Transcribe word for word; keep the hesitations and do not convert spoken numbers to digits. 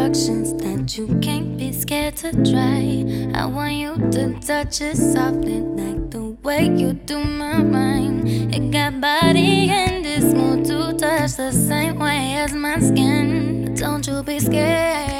instructions that you can't be scared to try. I want you to touch it softly, like the way you do my mind. It got body and it's smooth to touch the same way as my skin. Don't you be scared.